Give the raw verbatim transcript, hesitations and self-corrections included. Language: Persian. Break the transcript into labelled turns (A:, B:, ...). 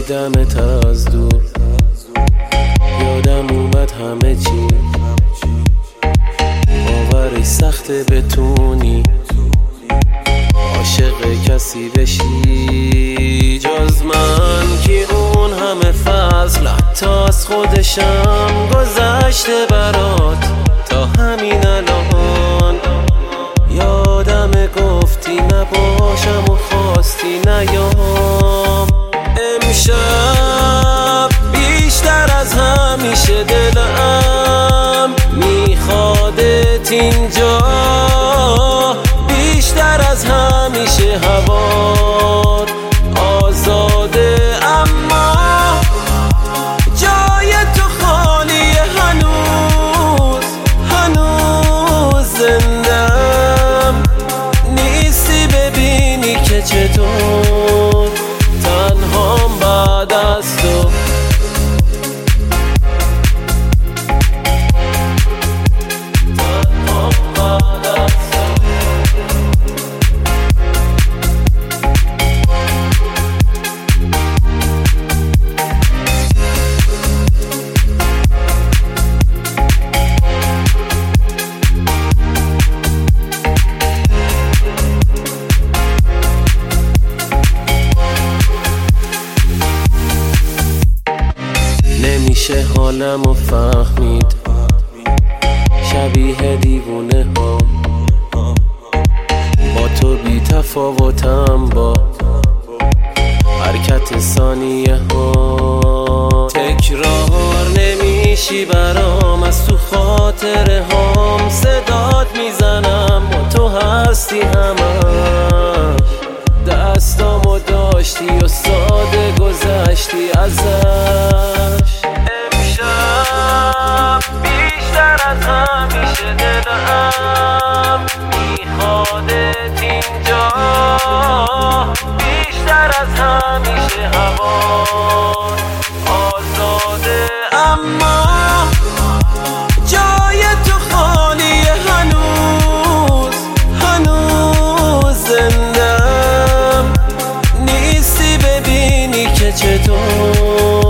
A: دیدمت از دور، یادم اومد همه چی. باورش سخته بتونی عاشق کسی بشی جز من، که اون همه فضل حتی از خودشم گذشته برات. تا همین الان یادم گفتی نباشم و خواستی نیام. امشب بیشتر از همیشه دلم میخوادت اینجا، بیشتر از همیشه هوار آزاده، اما جای تو خالیه. هنوز هنوز زندم نیستی ببینی که چطور تنهام بعد از تو. نمیشه حالمو فهمید، شبیه دیوونه ها با تو بی تفاوتم، با حرکت ثانیه ها. تکرار نمیشی برام، از تو خاطره هام صدات میزنم. با تو هستی همش، دستامو داشتی و ساده گذشتی ازش. امشب بیشتر از همیشه دلم میخوادت اینجا، بیشتر از همیشه هوا آزاده، اما جای تو خالیه. هنوز هنوز زندم نیستی ببینی که چطور